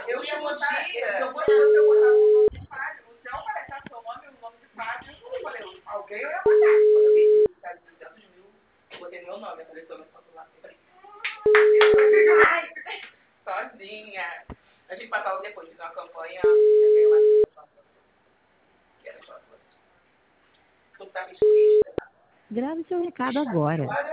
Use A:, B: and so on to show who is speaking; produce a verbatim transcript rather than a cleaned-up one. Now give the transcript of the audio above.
A: Eu tinha um dia. Se eu fosse você, eu botava o nome de Fábio. Se eu aparecer seu nome, o nome de Fábio, eu falei, alguém eu ia matar. Quando eu vi que tá duzentos mil, eu botei meu nome, apareceu minha foto lá. Eu falei, ai, sozinha. A gente passava depois, fiz uma campanha, eu ganhei uma que era chocolate. Tu tá feliz?
B: Grave seu recado agora.